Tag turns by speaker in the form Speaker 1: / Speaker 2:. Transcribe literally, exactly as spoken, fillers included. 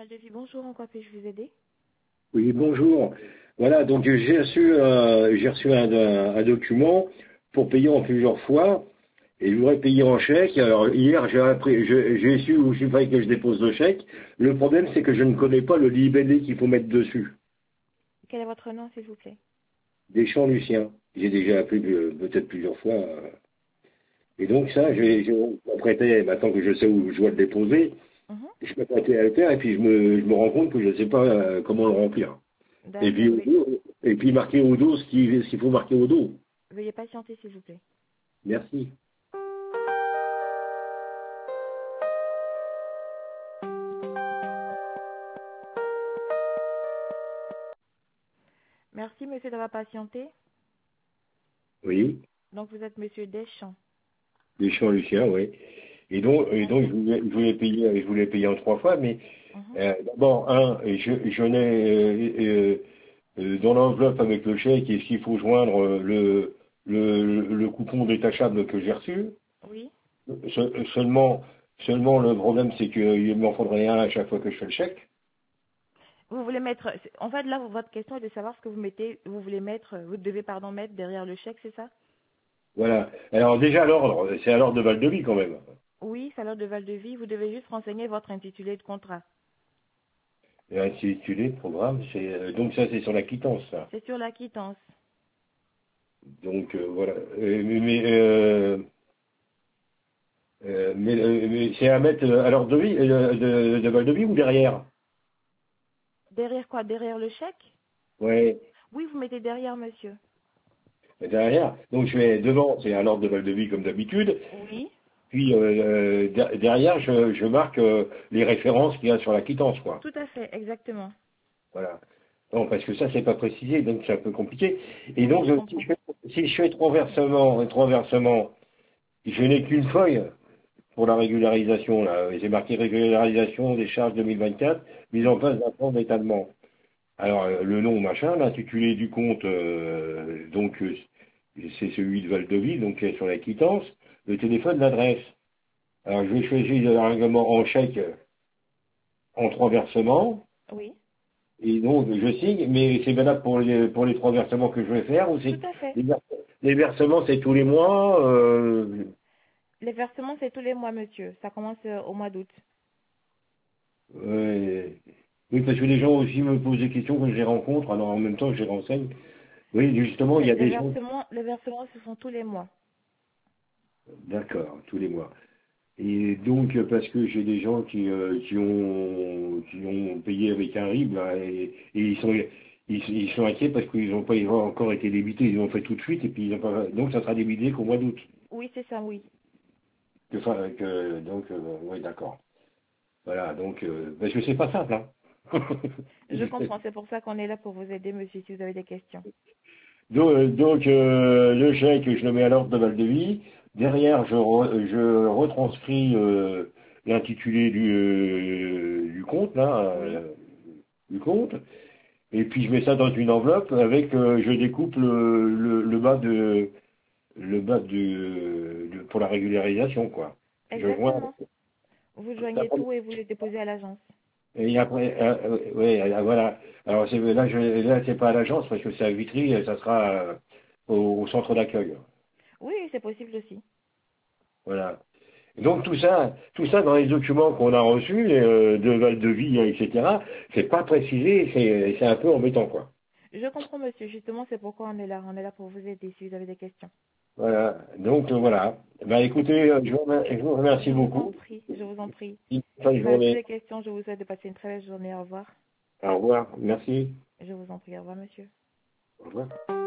Speaker 1: Devis, bonjour, en quoi puis-je vous aider?
Speaker 2: Oui, bonjour. Voilà, donc j'ai reçu, un, j'ai reçu un, un- un document pour payer en plusieurs fois et je voudrais payer en chèque. Alors hier, j'ai appris, je- j'ai su où il fallait que je dépose le chèque. Le problème, c'est que je ne connais pas le libellé qu'il faut mettre dessus.
Speaker 1: Quel est votre nom, s'il vous plaît?
Speaker 2: Deschamps Lucien. J'ai déjà appelé euh, peut-être plusieurs fois. euh. Et donc ça, je, vais- je m'apprêtais, maintenant que je sais où je dois le déposer,
Speaker 1: Mhm.
Speaker 2: je m'apprêtais à le faire et puis je me, je me rends compte que je ne sais pas euh, comment le remplir. Et puis,
Speaker 1: D'accord,
Speaker 2: au
Speaker 1: oui.
Speaker 2: dos- et puis marquer au dos ce qu'il ce qu'il faut marquer au dos.
Speaker 1: Veuillez patienter, s'il vous plaît.
Speaker 2: Merci.
Speaker 1: Merci, monsieur, d'avoir patienté.
Speaker 2: Oui,
Speaker 1: Donc, vous êtes monsieur Deschamps.
Speaker 2: Deschamps Lucien, oui. Et donc, et donc je,
Speaker 1: D'accord.
Speaker 2: voulais, je voulais payer, je voulais payer en trois fois, mais
Speaker 1: Mhm.
Speaker 2: euh, d'abord, un, je, je n'ai euh, euh, euh, dans l'enveloppe avec le chèque, est-ce qu'il faut joindre euh, le, le, le coupon détachable que j'ai reçu?
Speaker 1: Oui.
Speaker 2: Se- seulement, seulement le problème, c'est qu'il m'en faudrait un à chaque fois que je fais le chèque.
Speaker 1: Vous voulez mettre... En fait, là, votre question est de savoir ce que vous mettez... Vous voulez mettre... Vous devez, pardon, mettre derrière le chèque, c'est ça?
Speaker 2: Voilà. Alors déjà, l'ordre, c'est à l'ordre de Val-de-Vie quand même.
Speaker 1: Oui, salaire de Val-de-Vie. Vous devez juste renseigner votre intitulé de contrat.
Speaker 2: Et intitulé programme, c'est euh, donc ça c'est sur la quittance, ça.
Speaker 1: C'est sur la quittance.
Speaker 2: Donc euh, voilà. Euh, mais mais, euh, euh, mais, euh, mais c'est à mettre euh, à l'ordre de vie euh, de, de Val-de-Vie ou derrière?
Speaker 1: Derrière quoi? Derrière le chèque?
Speaker 2: Ouais,
Speaker 1: Oui, vous mettez derrière, monsieur.
Speaker 2: derrière. Donc je vais devant, c'est à l'ordre de Val-de-Vie comme d'habitude.
Speaker 1: Oui.
Speaker 2: Puis euh, euh, der- derrière, je, je marque euh, les références qu'il y a sur la quittance, quoi.
Speaker 1: Tout à fait, exactement.
Speaker 2: Voilà. Non, parce que ça, c'est pas précisé, donc c'est un peu compliqué. Et
Speaker 1: Oui,
Speaker 2: donc,
Speaker 1: je
Speaker 2: euh, si
Speaker 1: comprends.
Speaker 2: je fais, si je fais trois versements, trois versements, je n'ai qu'une feuille pour la régularisation, là. J'ai marqué régularisation des charges deux mille vingt-quatre, mise en
Speaker 1: Mhm.
Speaker 2: place d'un plan d'étalement. Alors, euh, le nom, machin, l'intitulé du compte, euh, donc, euh, c'est celui de Val-de-Vie, donc, euh, sur la quittance, le téléphone, l'adresse. Alors, je vais choisir le règlement en chèque en trois versements.
Speaker 1: Oui.
Speaker 2: Et donc, je signe, mais c'est valable pour les, pour les trois versements que je vais faire, ou c'est,
Speaker 1: Tout à fait.
Speaker 2: les, vers- les versements, c'est tous les mois, euh,
Speaker 1: Les versements, c'est tous les mois, monsieur. Ça commence euh, au mois d'août.
Speaker 2: ouais. Oui, parce que les gens aussi me posent des questions quand je les rencontre, alors en même temps, je les renseigne. Oui, justement, il y
Speaker 1: Les,
Speaker 2: a
Speaker 1: les
Speaker 2: des gens,
Speaker 1: versements, les versements, ce sont tous les mois.
Speaker 2: d'accord, tous les mois. Et donc, euh, parce que j'ai des gens qui, euh, qui ont, qui ont payé avec un R I B, là, et, et ils sont, ils, ils sont inquiets parce qu'ils n'ont pas encore été débités, ils l'ont fait tout de suite, et puis ils ont pas, donc ça sera débité qu'au mois d'août.
Speaker 1: Oui, c'est ça, oui.
Speaker 2: Que, enfin, que, donc, euh, oui, d'accord. Voilà, donc, euh, parce que c'est pas simple, hein.
Speaker 1: Je comprends. C'est pour ça qu'on est là pour vous aider, monsieur, si vous avez des questions.
Speaker 2: donc, euh, donc, euh, le chèque, je le mets à l'ordre de Val-de-Vie. Derrière, je, re- je retranscris euh, l'intitulé du, euh, du compte, là,
Speaker 1: Oui.
Speaker 2: euh, du compte. Et puis je mets ça dans une enveloppe avec, euh, je découpe le, le, le bas de, le bas de, de- pour la régularisation, quoi. Je vois.
Speaker 1: Exactement. Vous joignez tout et vous le déposez à l'agence.
Speaker 2: Et après, euh, euh, ouais, euh, voilà. Alors c'est, là, je, là, c'est pas à l'agence parce que c'est à Vitry, et ça sera euh, au, au centre d'accueil.
Speaker 1: Oui, c'est possible aussi.
Speaker 2: Voilà. Donc tout ça, tout ça dans les documents qu'on a reçus euh, de Val-de-Vie, et cetera, c'est pas précisé, c'est, c'est un peu embêtant, quoi.
Speaker 1: Je comprends, monsieur. Justement, c'est pourquoi on est là. On est là pour vous aider si vous avez des questions.
Speaker 2: Voilà. Donc euh, voilà. Ben écoutez, euh, je vous remer- je vous remercie
Speaker 1: Je vous en
Speaker 2: beaucoup.
Speaker 1: prie. Je vous en prie. Si
Speaker 2: Bonne
Speaker 1: vous avez plus
Speaker 2: journée.
Speaker 1: de questions, je vous souhaite de passer une très belle journée. Au revoir.
Speaker 2: Au revoir. Merci.
Speaker 1: Je vous en prie. Au revoir, monsieur.
Speaker 2: Au revoir.